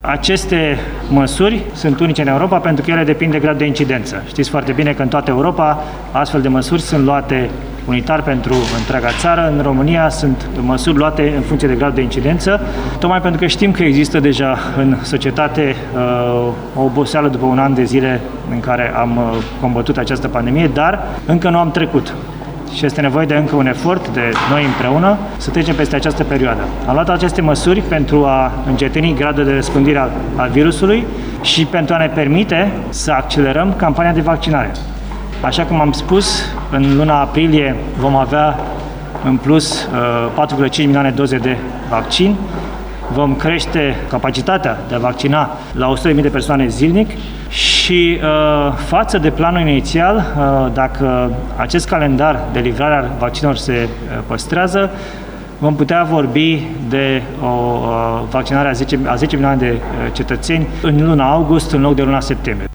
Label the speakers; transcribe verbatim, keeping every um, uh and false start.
Speaker 1: Aceste măsuri sunt unice în Europa pentru că ele depind de grad de incidență. Știți foarte bine că în toată Europa astfel de măsuri sunt luate unitar pentru întreaga țară. În România sunt măsuri luate în funcție de grad de incidență, tocmai pentru că știm că există deja în societate uh, o oboseală după un an de zile în care am uh, combătut această pandemie, dar încă nu am trecut. Și este nevoie de încă un efort de noi împreună să trecem peste această perioadă. Am luat aceste măsuri pentru a încetini gradul de răspândire a virusului și pentru a ne permite să accelerăm campania de vaccinare. Așa cum am spus, în luna aprilie vom avea în plus patru virgulă cinci milioane doze de vaccin. Vom crește capacitatea de a vaccina la o sută de mii de persoane zilnic și față de planul inițial, dacă acest calendar de livrare a vaccinurilor se păstrează, vom putea vorbi de o vaccinare a zece milioane de cetățeni în luna august în loc de luna septembrie.